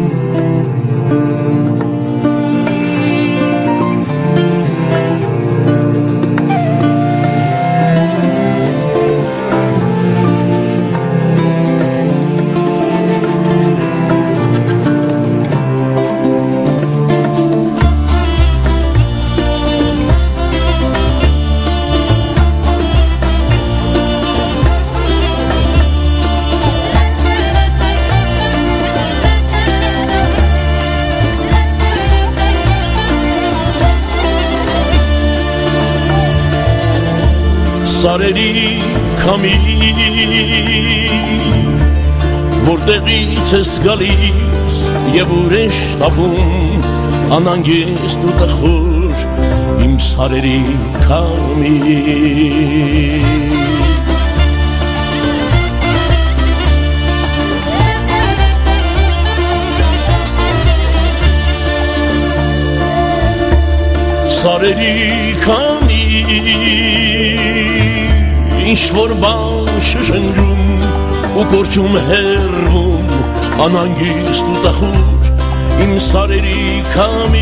Սարերի քամի որտեղից ես գալիս եւ ուր ես տավում անանգիստ ու տխուր իմ սարերի քամի Սարերի քամի ինչ-որ բան շշնջում ու կորչում հեռվում անանգիստ ու տխուր իմ սարերի քամի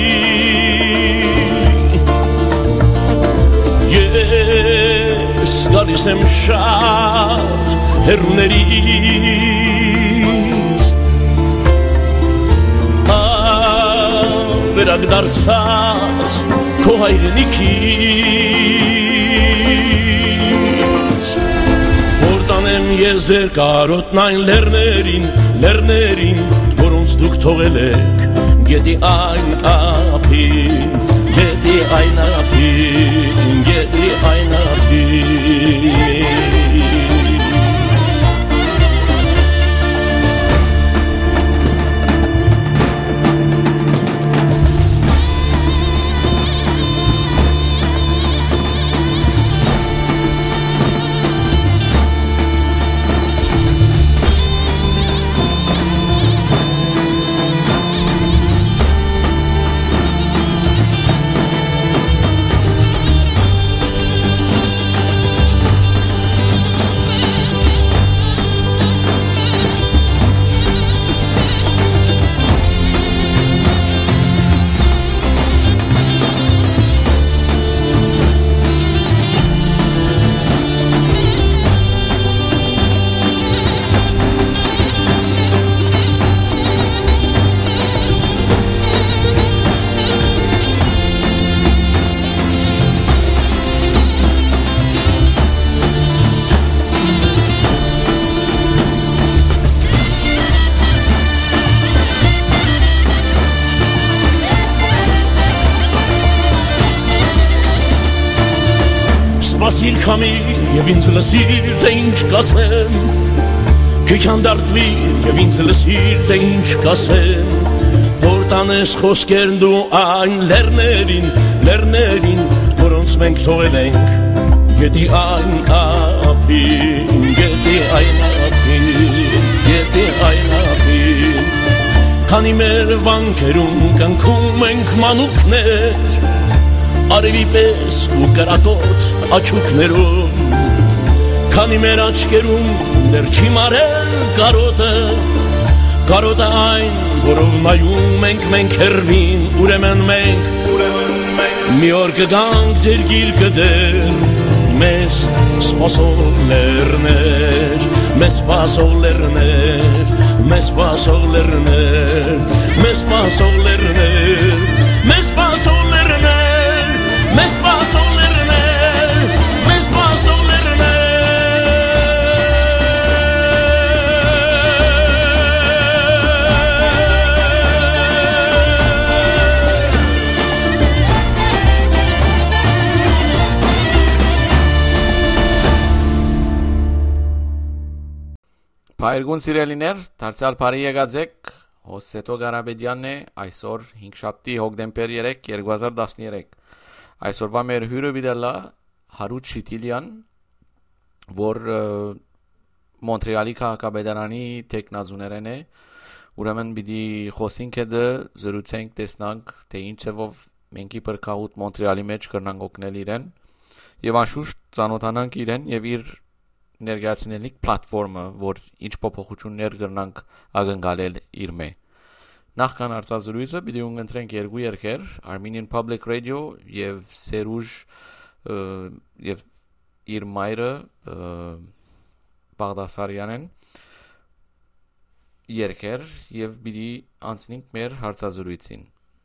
Ես գալիս եմ շատ հեռուներից Վերակ դարձած քո հայրենիքից Որ տանեմ ես ձեր կարոտն այն լեռներին որոնց դուք թողել եք գետի այն ափին գետի այն ափին Սպասիր քամի եւ ինձ լսիր թե ինչ կասեմ Քիչ անդարտվիր եւ ինձ լսիր թե ինչ կասեմ Որ տանես խոսքերն դու այն լեռներին որոնց մենք թողել ենք Գետի այն ափին Քանի մեր վանքերում կնքում ենք մանուկներ Արևի պես ու կրակոտ աչուկներում Քանի մեր աչկերում դեռ չի մարել կարոտը այն որով նայում ենք մենք հեռվին ուրեմն մենք մի օր կգանք ձեր գիրկը դեր մեզ սպասող լեռներ մեզ սպասող լեռներ մեզ սպասող լեռներ մեզ սպասող լեռներ մեզ սպասող լեռներ Mes paso lerner, mes paso lerner Փայրգուն սիրելիներ, դարձյալ բարի եկած եք Հոսեթո Ղարաբեդյանն է այսօր 5 շաբթի հոկտեմբեր 3 2013 Այսօրվա մեր հյուրը բիդելա Հարութ Շիտիլյան, որ Մոնտրեալի քաղաքապետարանի տեխնազուներեն է, ուրեմն պիտի խոսենք հետը զրուցենք տեսնանք, թե ինչ ձևով մենք իբր քաղուտ Մոնտրեալի մեջ կրնանք օգնել իրեն, եւ անշուշտ ծանոթանանք իրեն եւ իր ներկայացնելիք պլատֆորմը, որ ինչ փոփոխություններ կրնանք ակնկալել իր մեջ։ Նախքան հարցազրույցը պիտի ունենtrենք երկու երգեր Armenian Public Radio եւ Սերուժ եւ իր մայրը Բաղդասարյանեն երգեր եւ պիտի անցնենք մեր հարցազրույցին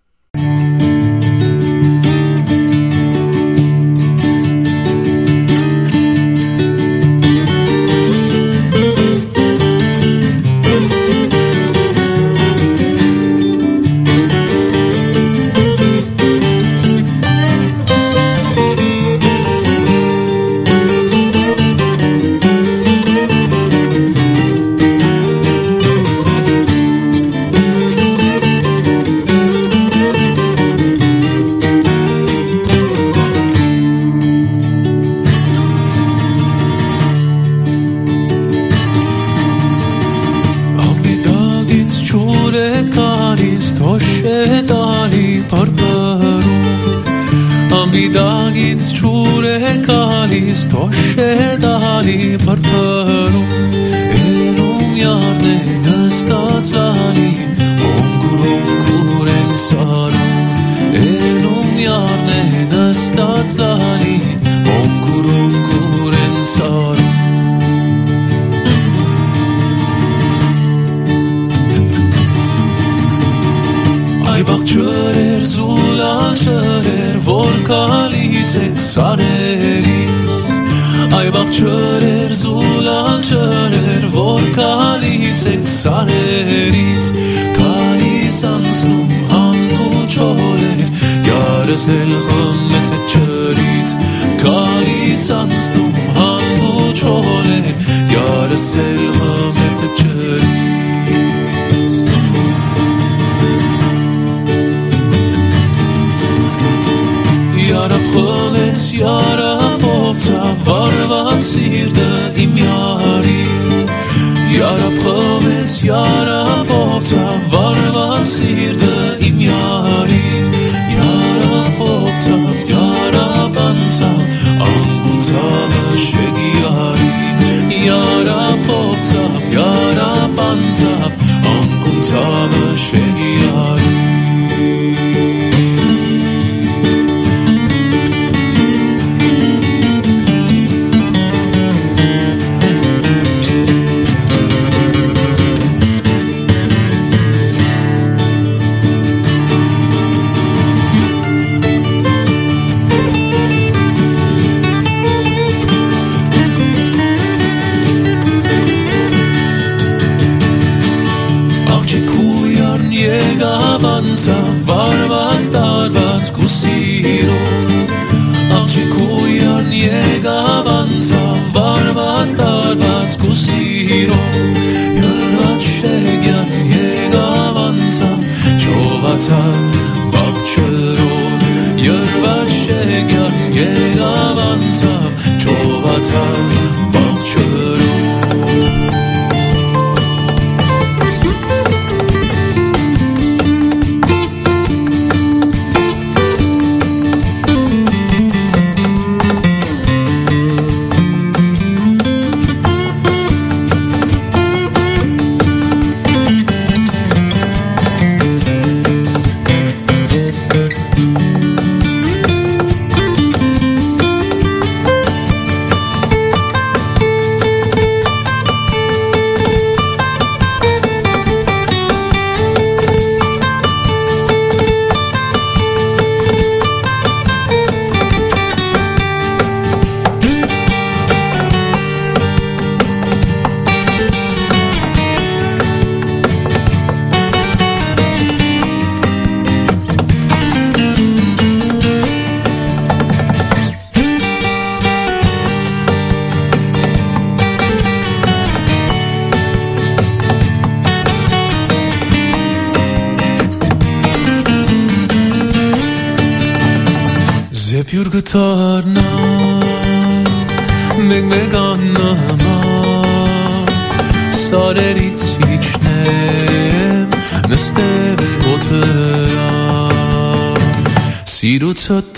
Սիրուցդ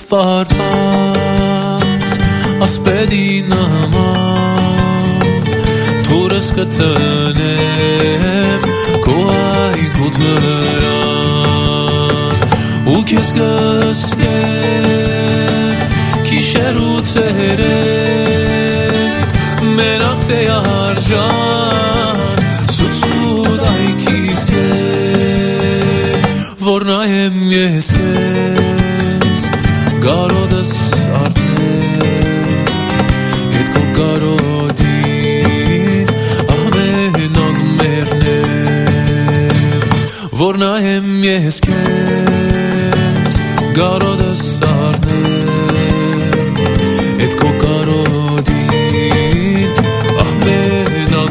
վարված ասպեդի նման թուրս կտնեմ քո այգուտ լրան ու քեզ գսկե քիշերու ծերը մենակ թե արջան սուցուդ այքիս որ նայեմ ես քեզ գարոդս արդներ հետ քո գարոդին ամենակ մերներ որ նայեմ ես քեզ գարոդս արդներ հետ քո գարոդին ամենակ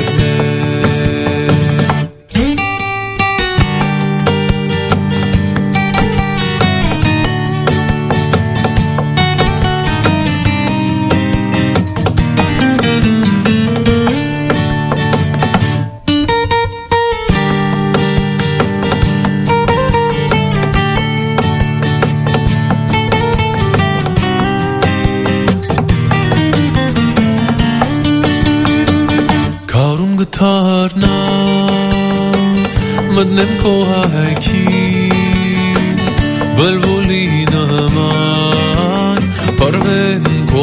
մտնեմ քո հայքին բլբուլի նման պարվեմ քո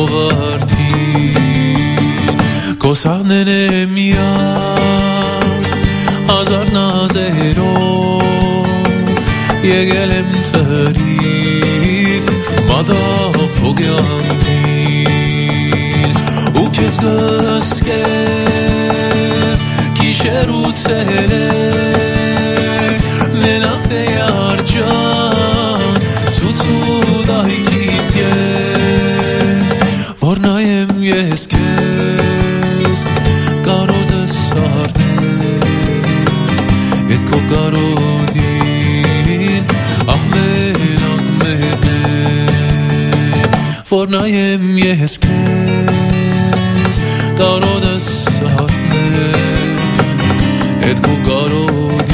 վարդին քո սաղնեն է միակ հազար նազերով եկել եմ թրիդ մադապ հոգյանքին ու քեզ գսկեմ քիշերու ծերը մենակ թե արջան սուցուդ այքիս որ նայեմ ես քեզ կարոդս արդներ հետ քո կարոդին մենակ մերներ որ նայեմ ես քեզ կարոդս արդներ հետ քո կարոդին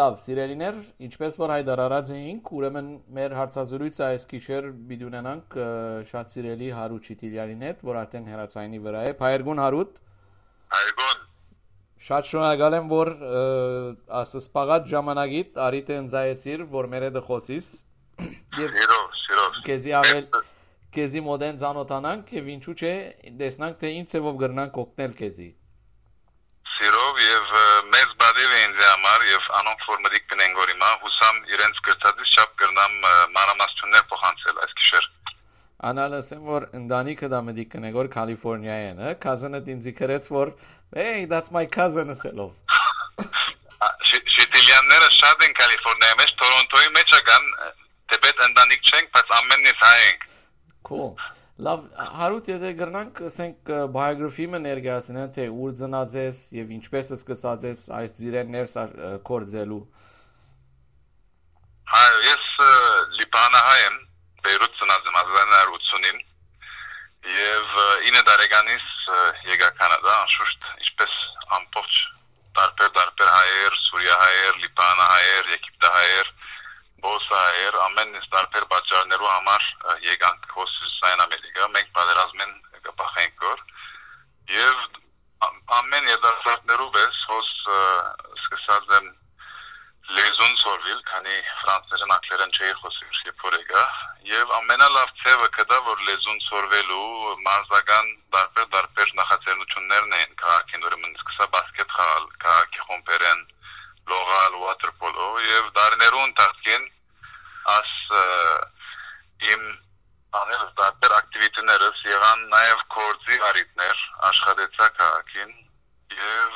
լավ, սիրելիներ, ինչպես որ հայտարարած էինք, ուրեմն մեր հարցազրույցը այս գիշեր պիտի ունենանք շատ սիրելի Հարութ Չիտիլյանին հետ, որ արդեն հեռացայինի վրա է։ Փայերգուն Հարութ։ Այգուն։ Շատ շնորհակալ եմ, որ ասպաղած ժամանակիդ արիտ ընձայեցիր, որ մեր հետ խոսիս։ Սիրով։ Քեզի մոդեն ծանոթանանք եւ ինչու՞ չէ, տեսնանք թե ինչ ծավով գրնանք օգնել քեզի։ Սիրով եւ մեծ բադիվ է ինձ համար եւ անոնք որ մտիկ կնեն գորիմա հուսամ իրենց կրծածից չափ կրնամ մանրամասնություններ փոխանցել այս գիշեր։ Անալսեմ որ ընտանիքը դա մտիկ կնե գոր Կալիֆոռնիայեն, հա, cousin-ը ինձ քրեց որ hey that's my cousin ասելով։ Շիտիլյանները շատ են Կալիֆոռնիայի մեջ, Տորոնտոյի մեջ կան, դեպետ ընտանիք չենք, բայց ամենից հայ ենք։ Cool. Լավ, Հարութ, եթե գրնանք, ասենք biography-ը ներկայացնեն, թե ուր ծնած ես եւ ինչպես սկսած ես այս ծիրեն ներս կորձելու։ Հայ, ես Լիբանանահայ եմ, Բեյրութ ծնած եմ 1980-ին եւ 9 տարեկանից եկա Կանադա, անշուշտ ինչպես ամբողջ տարբեր հայեր, Սուրիահայեր, Լիբանանահայեր, Եգիպտահայեր, Բոսահայեր, ամենից տարբեր պատճառներով համար եկանք Հոսիսային Ամերիկա, մենք պատերազմեն կփախենք գոր եւ ամեն երդասարտներով ես հոս սկսած եմ լեզուն սորվել, քանի ֆրանսերեն անգլերեն չէի խոսում երբ որ եկա եւ ամենալավ ցևը կդա որ լեզուն սորվելու մարզական տարբեր նախաձեռնություններն են քաղաքին ուրեմն սկսա բասկետ խաղալ, քաղաքի խումբերեն լողալ, water polo եւ դարներուն տակին as իմ անել տարբեր ակտիվիտեները եղան նաեւ կորձի արիտներ աշխատեցա քաղաքին եւ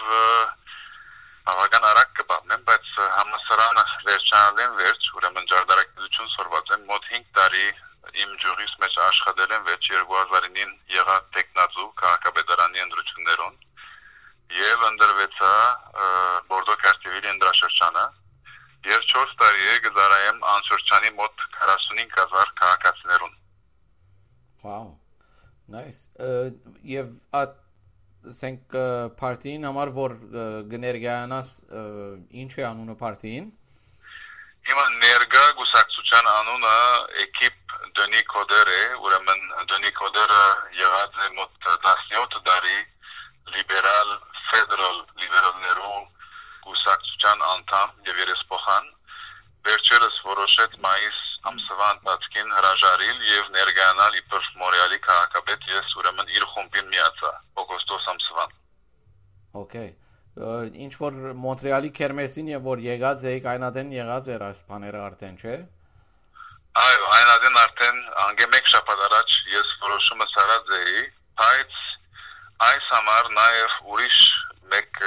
բավական արագ կպատմեմ, բայց համասարանը վերջանալեն վերջ, ուրեմն ջարդարակություն սորված եմ մոտ 5 տարի իմ ջուրիս մեջ աշխատել եմ վերջ 2009-ին եղա տեխնազու քաղաքապետարանի ընտրություններուն եւ ընդրվեցա Բորդո Կարտիվիլի ընդրաշրջանը եւ 4 տարի է գզարայեմ անշրջանի մոտ 45000 քաղաքացիներուն։ Wow. Nice. Եվ ասենք պարտիին համար որ գներգայանաս ինչ է անունը պարտիին։ Հիմա ներգա գուսակցության անունը Էկիպ Դոնի Կոդեր է, ուրեմն Դոնի Կոդերը եղած է մոտ 17 տարի լիբերալ ֆեդերալ լիբերալներու գուսակցության անդամ եւ երեսփոխան վերջերս որոշեց մայիս ամսվա ընթացքին հրաժարիլ եւ ներգանալ իբր Մոնրեալի քաղաքապետ ես ուրեմն իր խումբին միացա օգոստոս ամսվան։ Okay. Ինչ որ Մոնտրեալի քերմեսին եւ որ եկած եք այնադեն եղած էր այս բաները արդեն, չէ՞։ Այո, այնադեն արդեն անգեմեկ շաբաթ առաջ ես որոշումը սարած էի, բայց այս համար նաեւ ուրիշ մեկ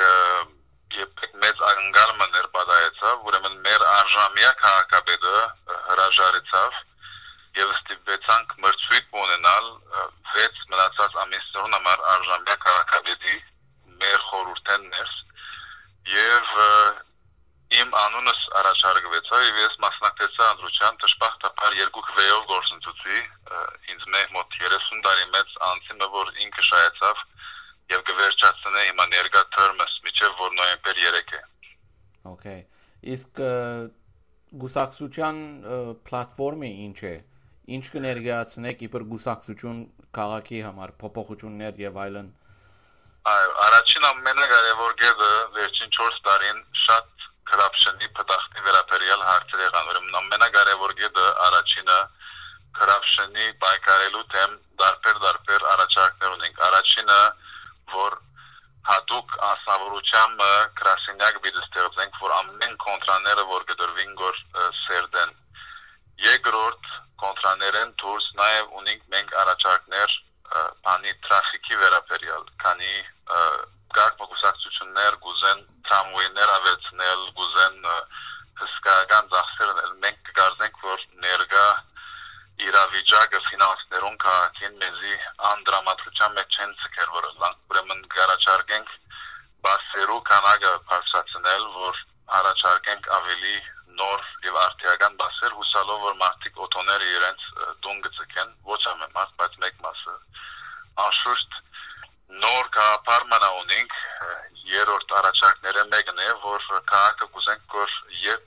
մեծ անգալման էր բադայեցավ, ուրեմն մեր արժամյա քաղաքապետը հրաժարեցավ եւ ստիպեցանք մրցույթ ունենալ 6 մնացած ամիսներուն համար արժամյա քաղաքապետի մեր խորհուրդեն ներս եւ իմ անունս առաջարկվեցա եւ ես մասնակցեցա ընտրության դժբախտաբար 2 քվեով գործընթացի ինձ մոտ 30 տարի մեծ անցիմը որ ինքը շահեցավ եւ կվերջացնե հիմա ներկա թերմս միջև որ նոյեմբեր 3 է։ Okay. Իսկ գուսակցության պլատֆորմը ինչ է։ Ինչ կներկայացնեք իբր գուսակցություն քաղաքի համար փոփոխություններ եւ այլն։ Այո, առաջին ամենակարևոր գեդը վերջին 4 տարին շատ կրապշնի պտախտի վերաբերյալ հարցեր եղան։ Ուրեմն ամենակարևոր գեդը առաջինը կրապշնի պայքարելու դեմ տարբեր առաջարկներ ունենք։ Առաջինը որ հատուկ անձնավորությամբ գրասենյակ պիտի ստեղծենք, որ ամեն կոնտրաները որ գդրվին գոր սերդեն։ Երկրորդ կոնտրաներեն դուրս նաև ունենք մենք առաջարկներ բանի տրաֆիկի վերաբերյալ, քանի կարգ մոգուսակցություններ գուզեն տրամվայներ ավելցնել, գուզեն հսկայական ծախսերն մենք կգարձենք, որ ներկա իրավիճակը ֆինանսներուն քաղաքին մեզի անդրամատրության մեջ չեն ցկեր, որ ուրեմն կառաջարկենք բասերու քանակը բարձրացնել, որ առաջարկենք ավելի նոր եւ արդիական բասեր, հուսալով որ մարդիկ օտոները իրենց դուն գցեն, ոչ ամեն մաս, բայց մեկ մասը։ Անշուշտ նոր կապարմանա ունենք, երրորդ առաջարկները մեկն է, որ քաղաքը կուզենք որ երբ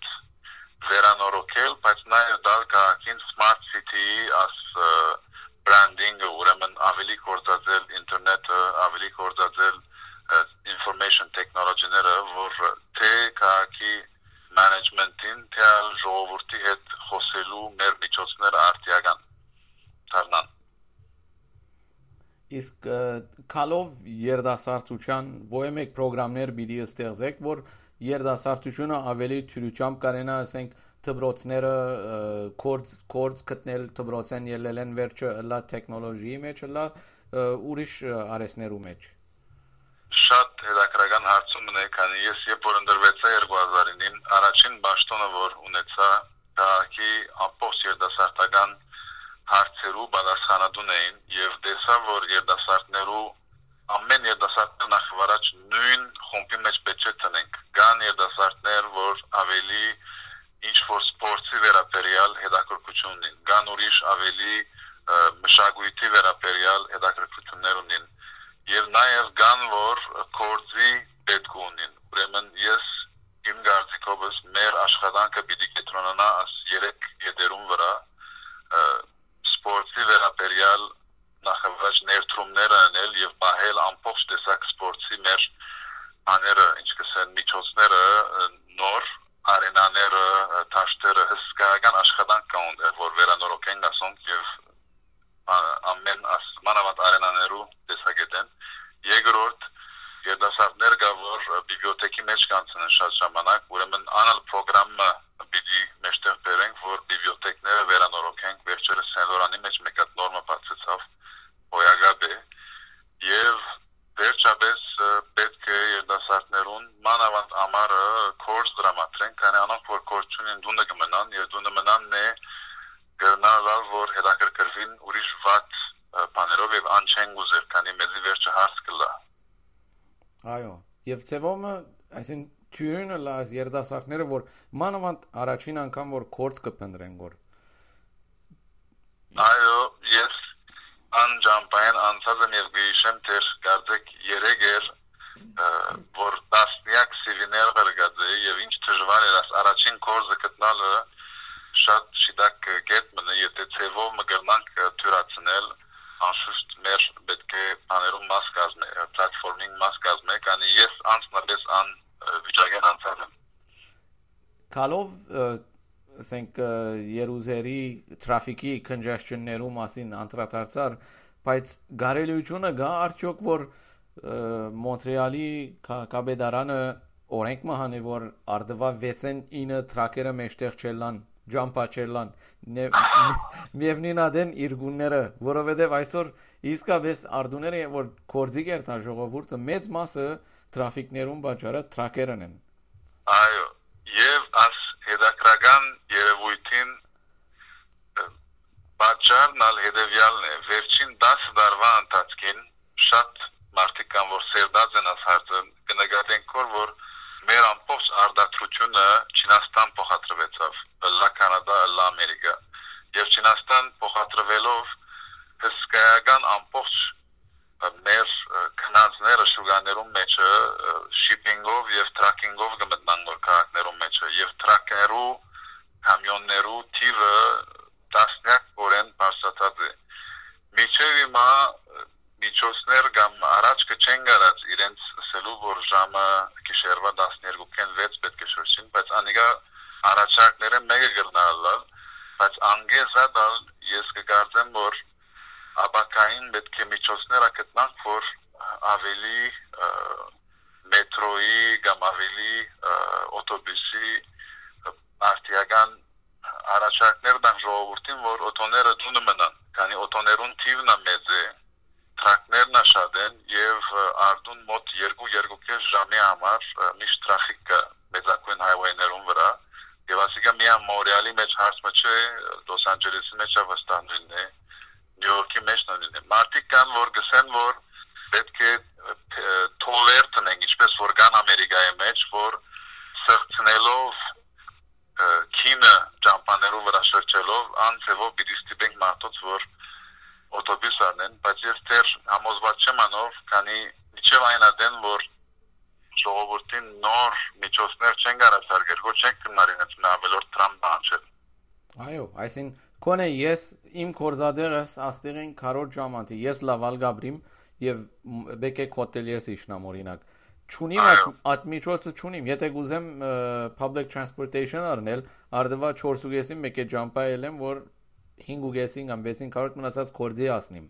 դալ քաղաքին smart city as branding-ը, ուրեմն ավելի կորցածել ինտերնետը, ավելի կորցածել information technology-ները, որ թե քաղաքի management-ին, թե ժողովրդի հետ խոսելու մեր միջոցները արդիական դառնան։ Իսկ քալով երդասարտության ո՞ե մեկ պրոգրամներ պիտի ստեղծեք, որ երդասարտությունը ավելի թյուրությամբ կարենա, ասենք, դպրոցները կորց գտնել դպրոցեն ելել են վերջը լա տեխնոլոգիի մեջ, լա ուրիշ արեսներու մեջ։ Շատ հետաքրքրական հարցում է, քանի ես երբ որ ընդրվեցա 2009-ին, առաջին պաշտոնը որ ունեցա քաղաքի ամբողջ երդասարտական հարցերու պատասխանատուն էին եւ տեսա որ երդասարտներու ամեն երդասարտներ նախավարաճ նույն խումբի մեջ պետք է տնենք կան երդասարտներ որ ավելի ինչ որ սպորտի վերաբերյալ հետաքրքրություն ունին կան ուրիշ ավելի մշակույթի վերաբերյալ հետաքրքրություններ ունին եւ նաեւ կան որ կորձի պետք ունին ուրեմն ես իմ գարցիկովս մեր աշխատանքը պիտի կենտրոնանա աս 3 եդերում վրա սպորտի վերաբերյալ նախավարաճ ներդրումներ անել եւ բահել ամբողջ տեսակ սպորտի մեր աները ինչպես են միջոցները նոր արենաները թաշտերը հսկայական աշխատանք կան որ վերանորոգեն ասոնք եւ ամեն մանավանդ արենաներու տեսակետեն երկրորդ երդասարտներ կա որ բիբլիոթեկի մեջ կանցնեն շատ ժամանակ ուրեմն անալ պրոգրամը պիտի մեջտեղ բերենք որ բիբլիոթեկները վերանորոգենք վերջերս Սենլորանի մեջ մեկ հատ նորմա բացեցավ հոյագաբ է եւ վերջապես պետք է երդասարտներուն մանավանդ ամառը կորս դրամատրենք քանի անոնք որ կորս չունեն դունը կմնան եւ դունը մնանն է գտնալ որ հետաքրքրվին ուրիշ վատ բաներով եւ անչեն գուզեր քանի մեզի վերջը հարց կլա Այո, եւ ծևոմը, այսին թյուրինը լաս երդասարտները, որ մանավանդ առաջին անգամ որ կորց կպնդրեն գոր։ Այո, ես անջամպային անցած եմ եւ գիշեմ թեր գարձեք 3 էր որ տասնյակ սիվիներ գրգածե եւ ինչ դժվար էր առաջին կորձը գտնալը շատ շիդակ գետ մնա եթե ծևով մգրնանք թյուրացնել անշուշտ մեր պետք է բաներում մաս կազմել, պլատֆորմինգ մաս կազմել, քանի ես անձնապես վիճակեն անցած եմ։ Քալով, ասենք Երուսերի թրաֆիկի congestion-ներու մասին անդրադարձար, բայց գարելիությունը գա արդյոք որ Մոնտրեալի կաբեդարանը օրենք մահանի որ արդվա 6-9 թրակերը մեջտեղ չելան ջամփաչելան միևնին ադեն իրգունները որովհետև այսօր իսկապես արդուները որ կորձի կերտան ժողովուրդը մեծ մասը թրաֆիկներուն բաժարը թրակերն են այո եւ աս հետաքրական երևույթին բաժարն ալ հետեւյալն է վերջին 10 տարվա ընթացքին շատ մարդիկ կան որ սերդած են ասածը կնկատենք որ մեր ամբողջ արդարությունը Չինաստան փոխադրվեցավ լա Կանադա լա Ամերիկա եւ Չինաստան փոխադրվելով հսկայական ամբողջ մեր քնածները շուկաներում մեջը շիփինգով եւ տրաքինգով գմտնան նոր քաղաքներում մեջը եւ տրաքերու կամիոններու թիվը տասնյակ օրեն բարձրացած է միջև հիմա միջոցներ կամ առաջ կչեն գարած իրենց սելու որ ժամը գիշերվա 12-ին 6 պետք է շրջին բայց անիկա առաջարկները մեկը գրնալալ բայց անգեզադալ ես կգարձեմ որ ապակային պետք է միջոցներ ակտնանք որ ավելի մետրոյի կամ ավելի օտոբուսի արդիական առաջարկներ դան ժողովրդին որ օտոները դունը մնան քանի օտոներուն թիվն է մեծ է տրակներն շատ են եւ արդուն մոտ 2-2.5 ժամի համար միշտ տրաֆիկ կա մեծակույն հայվայներում վրա եւ ասիկա միայն Մոնրեալի մեջ հարցը չէ Լոս Անջելեսի մեջ վստահ նույնն է Նյու Յորքի մեջ նույնն է մարդիկ կան որ գսեն որ պետք է թոլեր տնենք ինչպես որ կան Ամերիկայի մեջ որ սրցնելով քինը ճամփաներու վրա շրջելով անձևով պիտի ստիպենք մարդոց որ օտոբուս անեն, բայց ես դեռ համոզված չեմ անով, քանի միջև այն ադեն, որ ժողովրդին նոր միջոցներ չեն գարացարկել, ոչ չենք կնարին այդ ավելորդ Թրամփ բանջել։ Այո, այսին կոնե ես իմ կորզադերս աստեղին կարոտ ժամանտի ես լավալ գաբրիմ եւ բեկե կոտել ես իշնամ օրինակ չունիմ այդ միջոցը չունիմ եթե գուզեմ public transportation առնել արդվա 4.5-ին մեկե ջամպայել եմ որ 5.5-ին կամ 6-ին կարոտ մնացած կորձի ասնիմ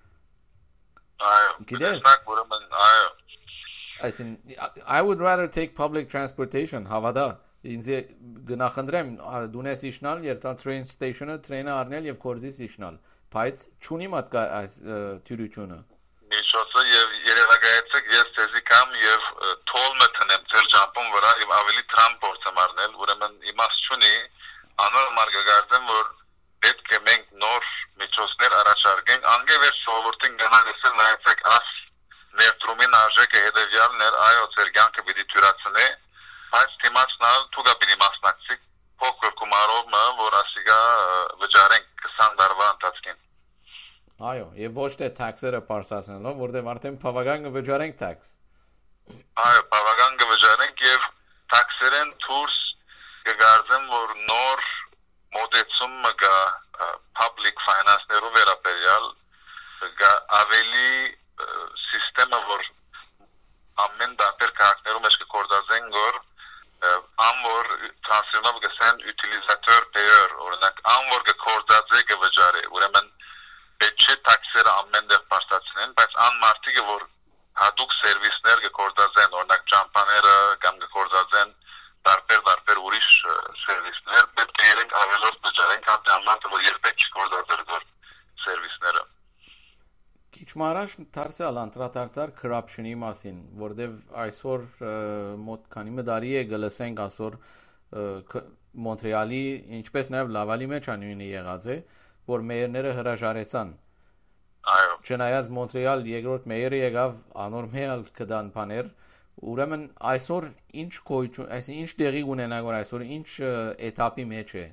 այո գիտես այո այսին I would rather take public transportation հավատա ինձ գնախնդրեմ դունես իշնալ երթան train station-ը train-ը առնել եւ կորզից իշնալ բայց չունիմ այդ թյուրությունը միջոցը եւ երևակայեցեք ես ցեզի կամ եւ թոլմը տնեմ ծեր ջամփոն վրա եւ ավելի տրանսպորտ եմ առնել ուրեմն իմաստ չունի անոր մարգագարտեմ որ պետք է մենք նոր միջոցներ առաջարկենք անգևեր ժողովրդին գնալսել նայեցեք աս ներդրումին արժեքը հետեւյալն էր այո ծեր կյանքը պիտի թյուրացնե բայց թիմացնալ թուգա պիտի մասնակցի փոքր գումարով որ ասիգա վճարենք 20 տարվա ընթացքին այո եւ ոչ թե tax-երը պարզացնելով որտեղ արդեն բավական կվճարենք tax այո բավական կվճարենք եւ tax-երեն դուրս կգարձեմ որ նոր մոդեցում կա public finance-ներով վերաբերյալ կա ավելի սիստեմը որ ամեն դեպեր քաղաքներում մեջ կկործածեն որ անոր տրանսֆերնով գսեն ուտիլիզատոր payer օրինակ անոր կկործածե կվճարի ուրեմն պետք է տաքսերը ամենտեղ պարտացնեն բայց անմարտիկը որ հատուկ սերվիսներ կկործածեն օրինակ ճամփաները կամ կկործածեն տարբեր ուրիշ սերվիսներ պետք է իրենք ավելորդ վճարեն կամ դամանքը որ երբեք չկործածեր որ սերվիսները Քիչ մարաշ դարձյալ անդրադարձար corruption-ի մասին, որտեվ այսօր մոտ քանի մդարի է գլսենք այսօր Մոնտրեալի, ինչպես նաև Լավալի մեջ անունի եղած է, որ մեյերները հրաժարեցան։ Այո։ Չնայած Մոնտրեալ երկրորդ մեյերը եղավ անորմալ կդան բաներ, ուրեմն այսօր ինչ գոյություն, այսինքն ինչ տեղի ունենա որ այսօր ինչ էտապի մեջ է։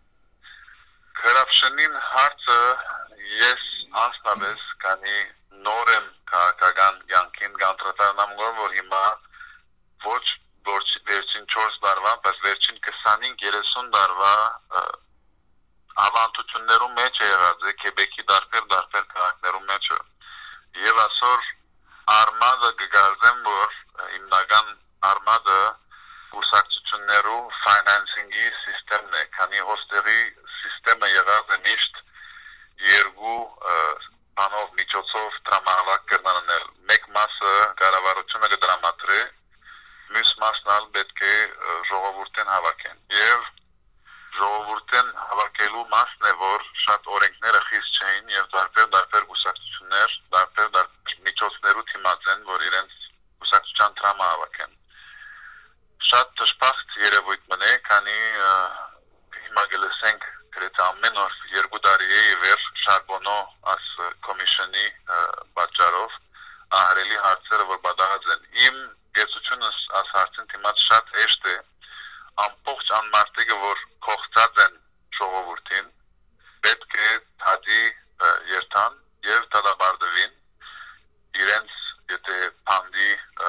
Corruption-ին հարցը ես անձնապես կանի նոր եմ քաղաքական կյանքին կանտրատարնամ որ հիմա ոչ վերջին 4 տարվա, բայց վերջին 25-30 տարվա ավանդություններում մեջ է եղած է Քեբեկի տարբեր քաղաքներում մեջ եւ այսօր արմադը կգարձեմ որ հիմնական արմադը ուսակցություններու ֆինանսինգի սիստեմն է քանի հոստերի սիստեմը եղած է միշտ երկու բանով միջոցով տրամահավաք կրնանել մեկ մասը կառավարությունը կդրամատրի մյուս մասն ալ պետք է ժողովուրդին հավաքեն եւ ժողովուրդին հավաքելու մասն է որ շատ օրենքները խիստ չէին եւ տարբեր ուսակցություններ տարբեր միջոցներու թիմած են որ իրենց ուսակցության տրամահավաքեն շատ դժբախտ երևույթ մնե քանի հիմա գլսենք գրեթե ամեն օր 2 տարի է վեր շարբոնո աս կոմիսիոնի պատճառով ահրելի հարցերը որ բադահած են իմ գեցությունս աս հարցին թիմած շատ հեշտ է ամբողջ անմարտիկը որ կողծած են ժողովրդին պետք է թադի երթան եւ դադարդվին իրենց եթե փանդի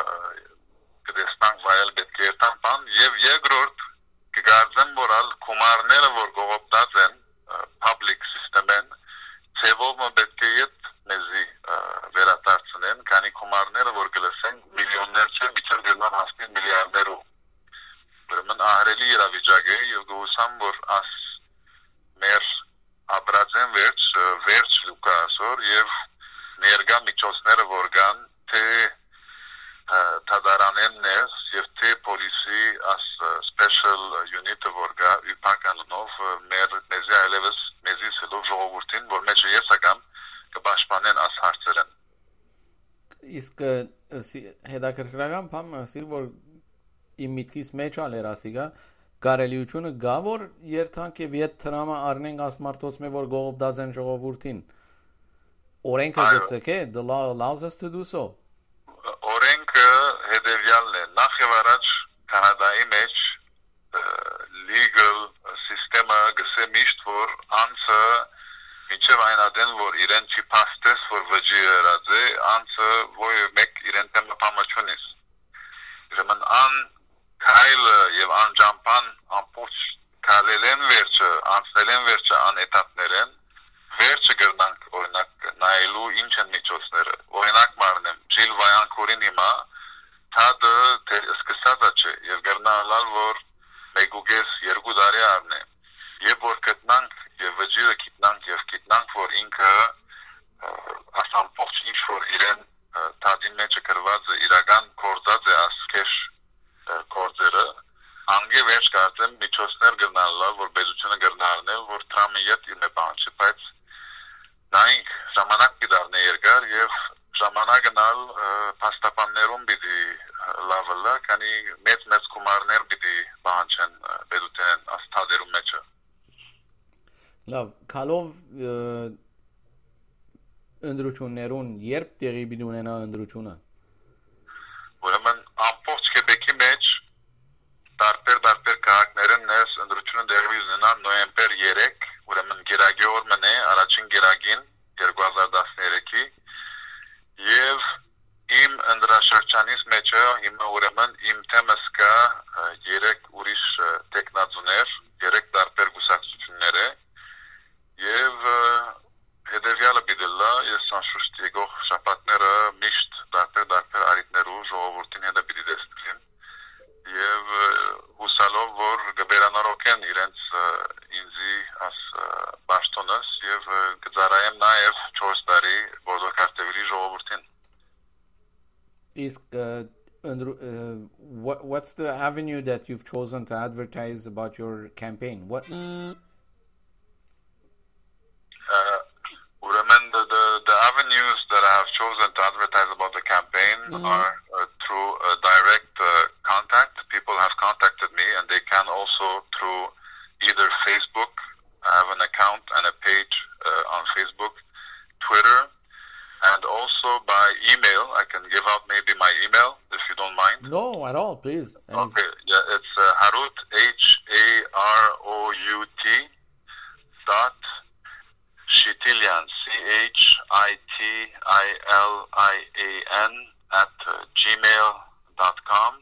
կդեստան վայել պետք է երթան բան եւ երկրորդ կգարձեմ որ ալ կոմարները որ գողոպտած են public system-ն ծևով պետք է իդ մեզի վերադարձնեն քանի կոմարները որ գլսեն միլիոններ չէ միջև գնան հասնի միլիարդերով ուրեմն ահրելի իրավիճակ է եւ գուսամ որ աս մեր ապրածեն վերջ լուկա ասոր եւ ներգա միջոցները որ կան թե թադարանեններ եւ թե պոլիսի as special unit-ը որ կա üpakanov մեզի այլևս մեզի սելով ժողովրդին որ մեջ ես ակամ կպաշտպանեն as հարցերն իսկ հետաքրքրական բան ասիր որ իմ միտքից մեջ ալեր ասիգա կարելիությունը գա որ երթանք եւ իդ տրամը առնենք ասմարտոց մե որ գողոպտած են ժողովրդին օրենքը գծեք է the law allows us to do so օրենքը հետևյալն է նախ եւ առաջ կանադայի մեջ legal system-ը գսե միշտ որ անցը ինչեւ այնադեն որ իրեն չի փաստես որ վճի եղած է անցը ոյ մեկ իրեն տեմը պամաչունիս ուրեմն ան քայլը եւ անջամփան ամբողջ կալելեն վերջը, անցնելեն վերջը ան էտապներեն, վերջը գրնանք օրինակ նայելու ինչ են միջոցները։ Օրինակ մարնեմ, Ջիլ Վայանքորին հիմա թադը սկսած է եւ գրնալալ որ մեգուգես 2 տարի արնե։ Եվ որ գտնանք եւ վճիրը գիտնանք որ ինքը ասամփոփ ինչ որ իրեն թադին մեջ գրված է իրական կորձած է ասքեշ կորձերը անգե վերջ կարծեմ միջոցներ գրնալա որ բեզությունը գրնալնել որ տրամի յետ ինը բանջի բայց նայինք ժամանակ դառնե երկար եւ ժամանակնալ փաստաբաններում պիտի լավելա քանի մեծ գումարներ պիտի բանջեն բեզության աստադերում մեջը լավ քալով ընդրություններուն երբ տեղի պիտի ունենա ընդրությունը ուրեմն ամբողջ Քեբեկի մեջ տարբեր քաղաքներն ներս ընդրությունը դեղի ունենա նոյեմբեր 3 ուրեմն գերագի օրմն է առաջին գերագին 2013-ի եւ իմ ընդրաշրջանից մեջը հիմա ուրեմն իմ թեմս կա 3 ուրիշ տեխնազուներ 3 տարբեր գուսակցություններ է եւ հետեւյալը բիդելա ես անշուշտ եկող շաբաթները միշտ տարբեր արիտներու ժողովրդին հետ բիդի դեստրին եւ հուսալով որ գբերանորոքեն իրենց ինձի as բաշտոնս եւ գծարայեմ նաեւ 4 տարի բոլոր քարտեվերի ժողովրդին Իսկ what's the avenue that you've chosen to advertise about your campaign? What the avenues that I have chosen to advertise about the campaign are through direct contact. People have contacted me and they can also through either Facebook. I have an account and a page on Facebook, Twitter, and also by email. I can give out maybe my email if you don't mind. No, at all, please. Okay, yeah, it's Harut, Harout dot Shitilian, Chitilian @gmail.com,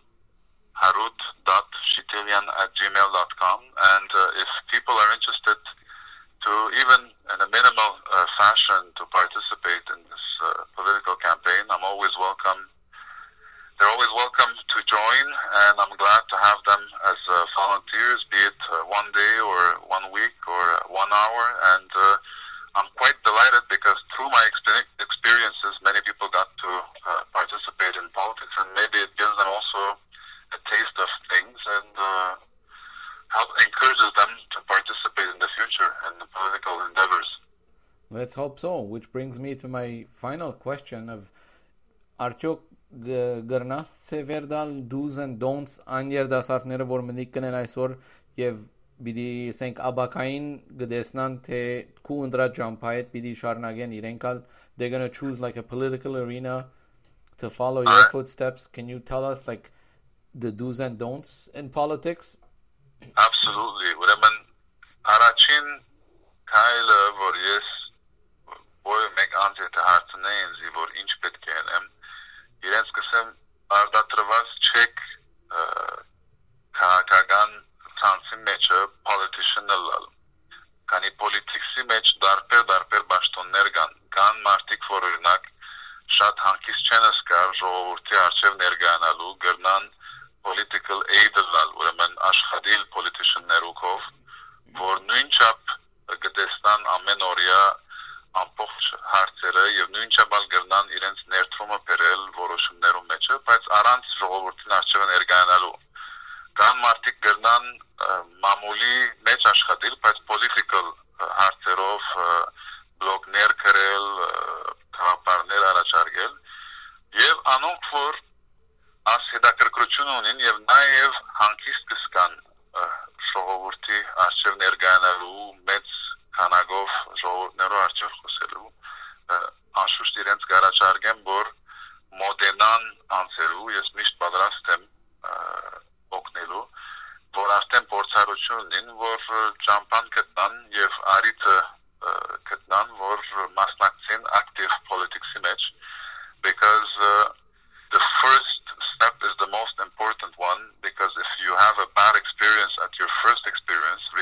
harut.shitilian@gmail.com, and if people are interested to even in a minimal fashion to participate in this political campaign, I'm always welcome. They're always welcome to join, and I'm glad to have them as volunteers, be it 1 day or 1 week or 1 hour, and I'm quite delighted because through my experiences, many people got to participate in politics, and maybe it gives them also a taste of things and encourages them to participate in the future in the political endeavors. Let's hope so, which brings me to my final question of Artyok Garnas Severdal do's and don'ts անյերդասարտները որ մնիկ կնեն այսօր եւ պիտի ասենք աբակային գտեսնան թե քու ընդրած ճամփայդ պիտի շարունակեն իրենքալ they're going to choose like a political arena to follow your footsteps. Can you tell us like the do's and don'ts in politics? Absolutely. Ուրեմն առաջին քայլը որ ես որ մեկ անձը հարցնեին զի որ ինչ պետք է անեմ իրենց կսեմ արդատրված չեք քաղաքական ցանցի մեջը politician-ը քանի politics-ի մեջ դարբեր բաշտոններ կան մարդիկ որ օրինակ շատ հանգիստ չեն զգար ժողովրդի արժև ներկայանալու գրնան political aid-ը ուրեմն աշխատել politician-ներուկով որ նույնչափ գտեսնան ամեն օրյա ամբողջ հարցերը եւ նույնչափ գրնան իրենց ներդրումը բերել որոշումներում մեջը բայց առանց ժողովրդին արժև ներկայանալու կան մարդիկ գրնան մամուլի մեջ աշխատել բայց political հարցերով բլոգներ գրել թվապարներ առաջարկել եւ անոնք որ as հետաքրքրություն ունին եւ նաեւ հանգիստ կսկան ժողովրդի արժև ներկայանալու մեծ քանակով ժողովուրդներով արժև խոսելու անշուշտ իրենց կառաջարկեմ որ մոդենան անցերու ես միշտ պատրաստ եմ օգնելու որ արդեն փորձառություն ունին որ ճամփան գտնան եւ արիթը գտնան որ մասնակցեն active politics-ի մեջ because the first step is the most important one because if you have a bad experience at your first experience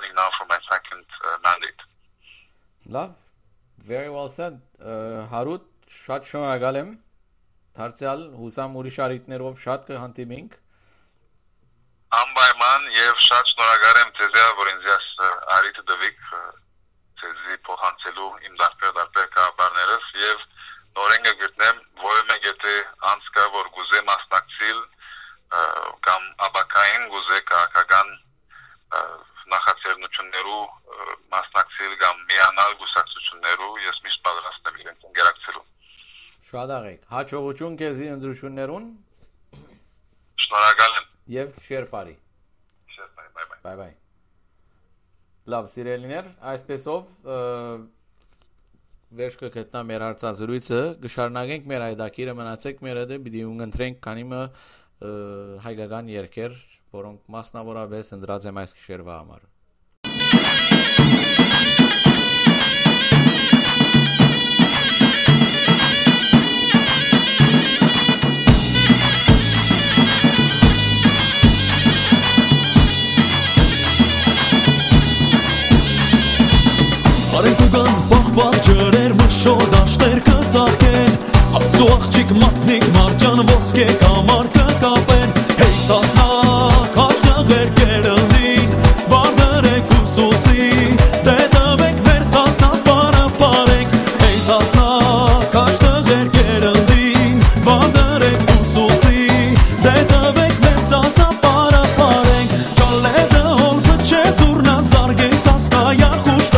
running now for my second mandate. Love, very well said. Հարութ, շատ շնորհակալ եմ։ Դարձյալ հուսամ ուրիշ արիտներով շատ կհանդիպենք։ Անպայման եւ շատ շնորհակալ եմ ձեզ, որ ինձ արիթ դվիկ ձեզի փոխանցելու իմ դարբեր կապարներս եւ նորեն գտնեմ որևէ գետե անցկա որ գուզե մասնակցիլ կամ աբակային գուզե քաղաքական նախաձեռնություններու մասնակցիլ կամ միանալ գուսակցություններու ես միշտ պատրաստ եմ իրենց ինտերակցիալու։ Շատ աղեք։ Հաջողություն քեզի ընտրություններուն։ Շնորհակալ եմ։ Եվ շեր բարի։ Շեր բարի, bye bye։ Լավ, սիրելիներ, այսպեսով վերջ կգտնա մեր հարցազրույցը, կշարունակենք մեր այդակիրը, մնացեք մեր հետ, պիտի ունենtrենք քանի մը հայկական երգեր, որոնք մասնավորապես ընտրած եմ այս գիշերվա համար։ Արենտուգան բաղբաղ ջրեր մշոտ աշտեր կծարկեն Հացու աղջիկ մատնիկ մարջան ոսկե կամար կկապեն Հեյ սասնա կաշնաղեր կերընդին Վարդրեք ու սուսի Դե տվեք մեր սասնա պարը պարենք Հեյ սասնա կաշնաղեր կերընդին Վարդրեք ու սուսի Դե տվեք մեր սասնա պարը պարենք Ճալեդը հոլքը չէ զուրնա զարգենք սասնա յախուշտա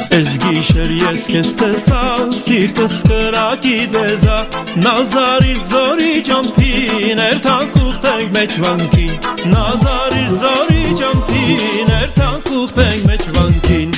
Ես գիշեր ես քեզ տեսա, սիրտս կրակի դեզա, նազարիր ձորի ճամփին, երթանք ուխտենք մեջ վանքին, նազարիր ձորի ճամփին, երթանք ուխտենք մեջ վանքին։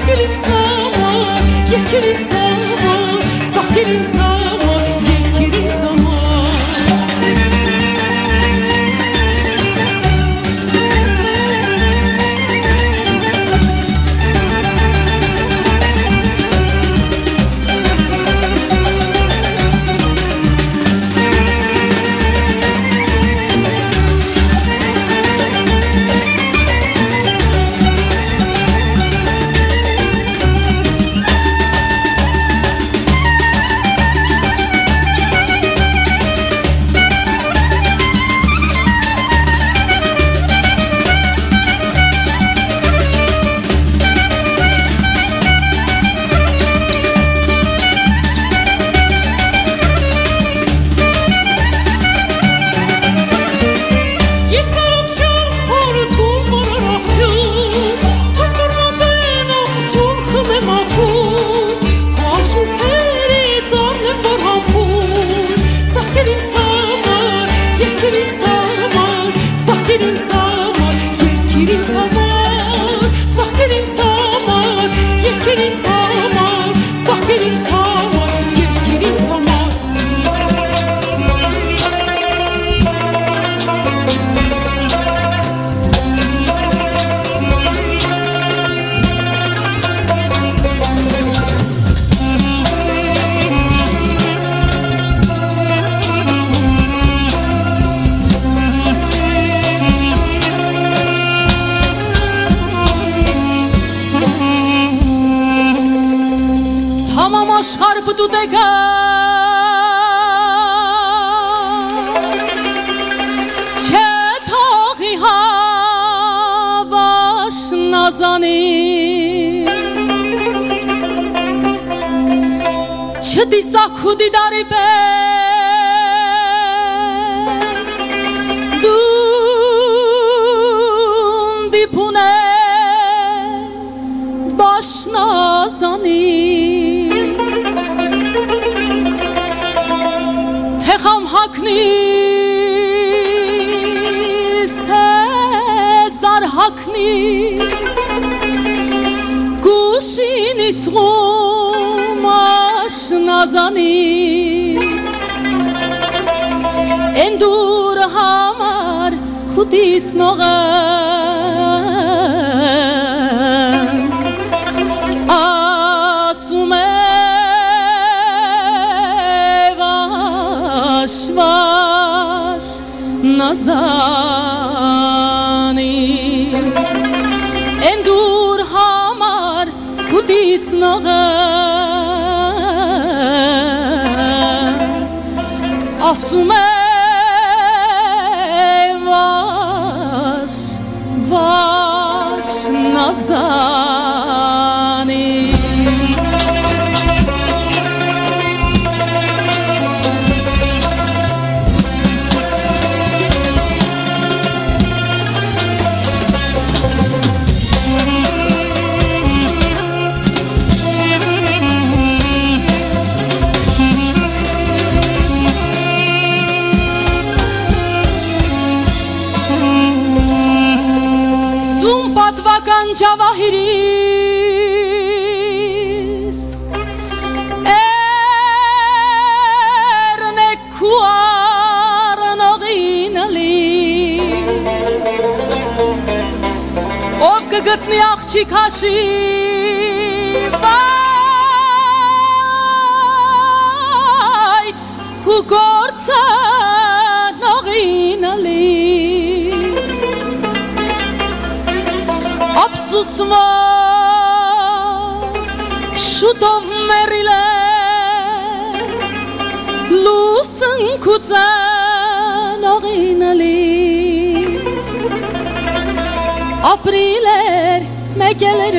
Apriler me gelir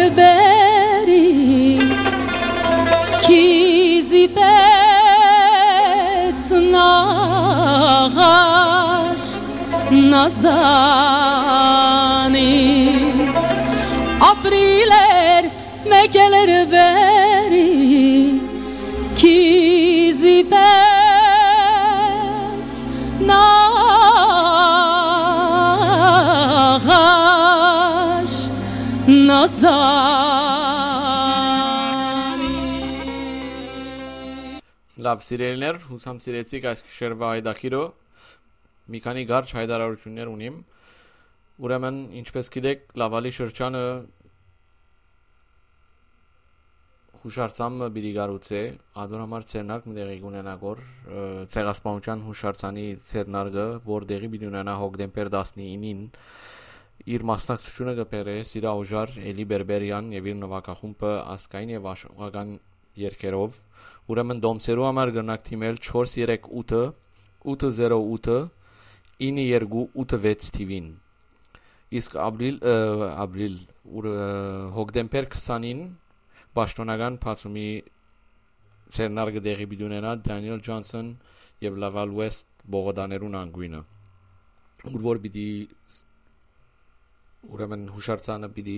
beri Kizi pes nagash nazani Apriler me gelir beri Kizi pes nagash nazani Լավ սիրելիներ, հուսամ սիրեցիք այս գիշերվա հայդակիրը։ Մի քանի կարճ հայտարարություններ ունիմ։ Ուրեմն, ինչպես գիտեք, լավալի շրջանը հուշարձանը պիտի գառուցե, ադոր համար ցերնարկ մի տեղի ունենա գոր ցեղասպանության հուշարձանի ցերնարգը, որ տեղի պիտի ունենա հոկտեմբեր 19-ին իր մասնակցությունը կբերե Սիրա Օժար, Էլի Բերբերյան եւ իր նվագախումբը ասկային եւ աշխուհական երգերով։ Ուրեմն դոմսերու համար գնանք թիմել 438 808 9286 TV-ին։ Իսկ ապրիլ հոկտեմբեր 20-ին Պաշտոնական բացումի ցերնարգը դեղի պիտի ունենա Դանիել Ջոնսոն եւ Լավել Վեստ բողոդաներուն անգույնը։ Որ պիտի ուրեմն հուշարձանը պիտի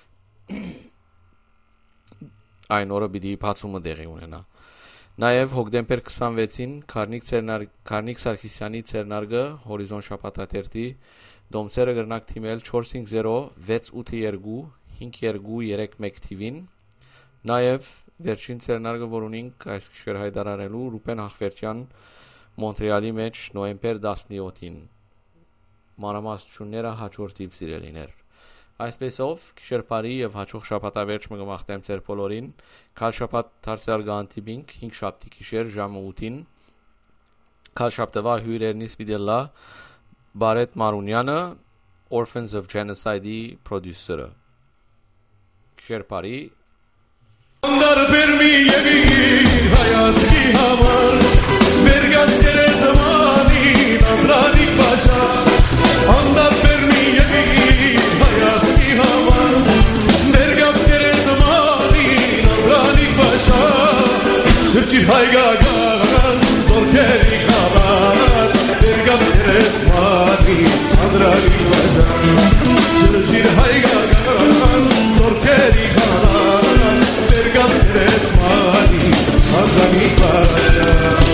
այն օրը պիտի բացումը դեղի ունենա։ Նաև հոկտեմբեր 26-ին Քարնիկ Սարգսյանի ցերնարգը Հորիզոն շաբաթաթերթի դոմսերը գրնակ թիմել 450 682 5231 TV-ին։ Նաև վերջին ցերնարգը որ ունենք այս գիշեր հայտարարելու Ռուբեն Հախվերդյան Մոնտրեալի մեջ նոյեմբեր 17-ին։ Մանրամասնությունները հաջորդ իվ սիրելիներ։ Այսպեսով գիշերպարի եւ հաջող շաբաթավերջ մը գմախտեմ ձեր բոլորին։ Քալ շաբաթ դարձյալ գանտիբինք 5 շաբթի գիշեր ժամը 8-ին։ Քալ շաբթվա հյուրերնից պիտելա Բարետ Մարունյանը, Orphans of Genocide-ի պրոդյուսերը։ Գիշերպարի Andar vermi yemin hayazki hamar Vergaz kere zamani nadranik başa Andar vermi yemin hayazki hamar Vergaz kere zamani nadranik başa Çırçir haygagan zor keri khabar Vergaz kere zamani nadranik başa Çırçir haygagan zor keri khabar Vergaz resmani Andani Pasha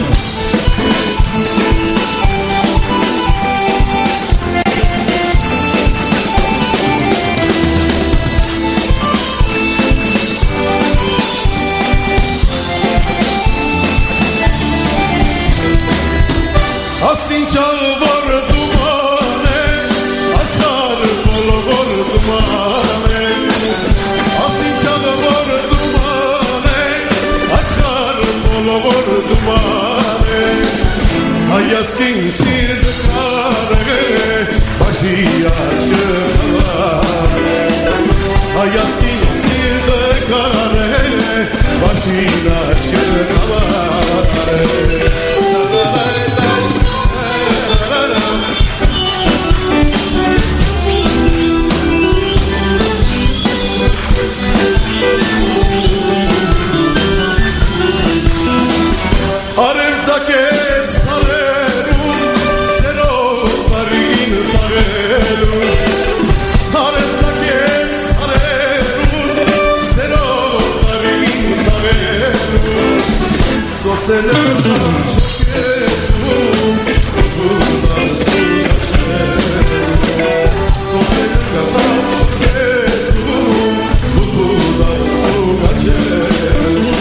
Asin çağı var dumane Aşkar kolu var dumane Asin çağı var Olur dumane Ayaskin sirde karge Başı açıklar Ayaskin sirde karge Başı açıklar Arevzaket sarelun Sero parin parelun Arevzaket sarelun Sero parin parelun Soselun çeketum Bundan suyaçelun Soselun çeketum Bundan suyaçelun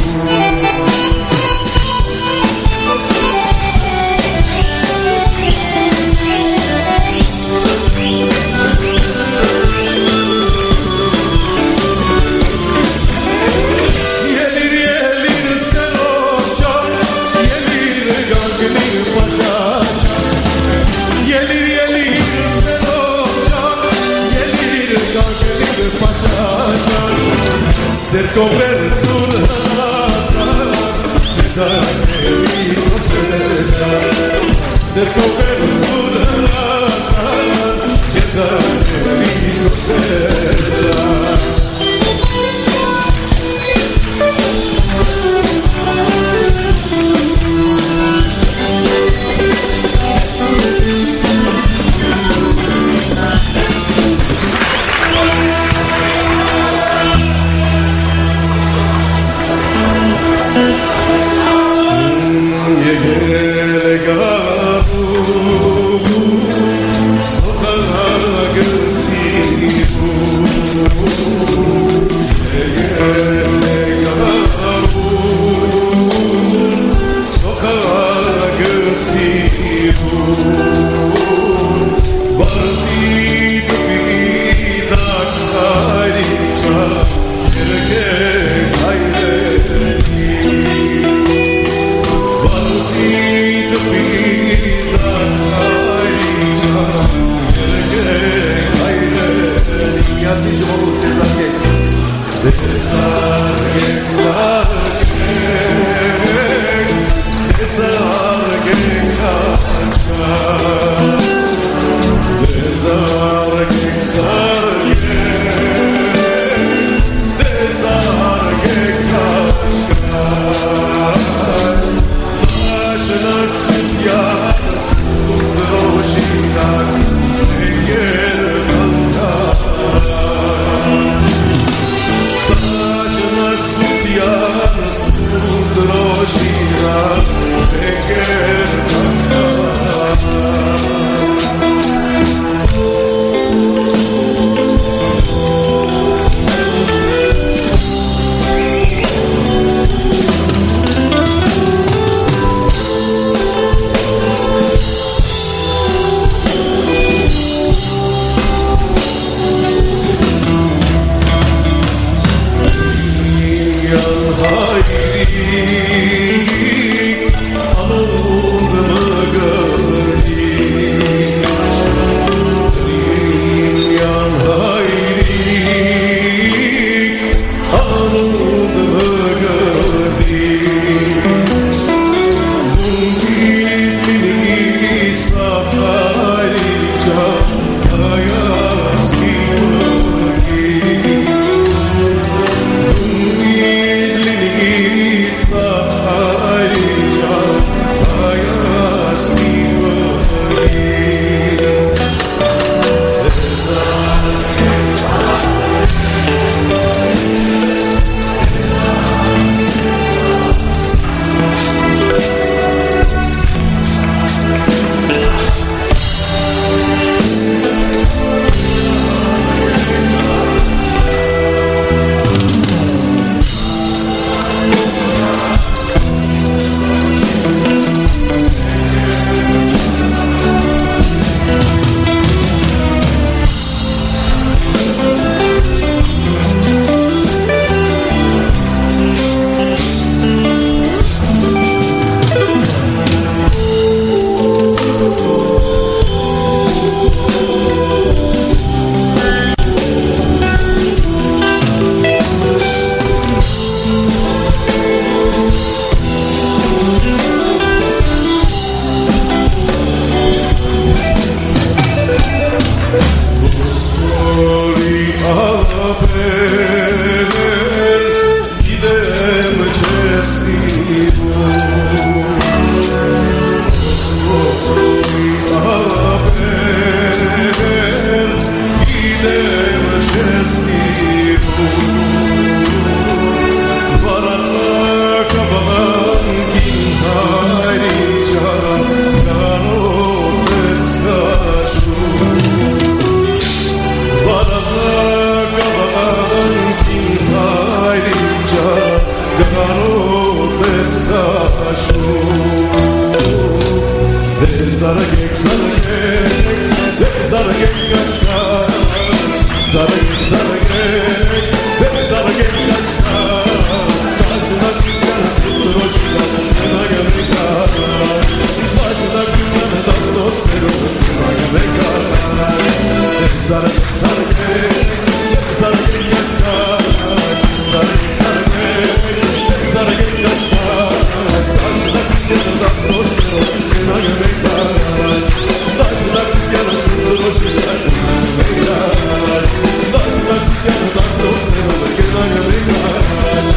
Cerco verțul hăța Ce-dă-ne visoseta Cerco verțul hăța Ce-dă-ne visoseta That's